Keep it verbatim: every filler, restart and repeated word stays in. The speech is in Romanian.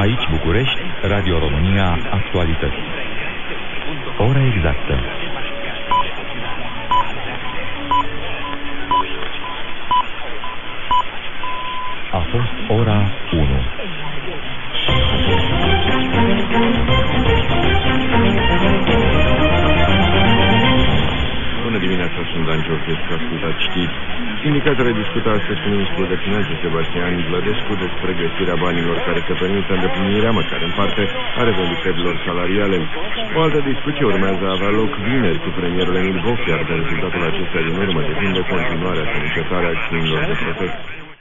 Aici București, Radio România, Actualități. Ora exactă. A fost ora unu. Bună dimineața, sunt Dan Ciorchescu, ascultați știri. Sindicatele discută astăzi cu ministrul de Finanțe, Sebastian Vlădescu, despre găsirea banilor care să permită îndeplinirea, măcar în parte, a revendicărilor salariale. O altă discuție urmează a avea loc vineri cu premierul Emil Boc, iar de rezultatul acestea din urmă depinde continuarea sau încetarea acțiunilor de protest.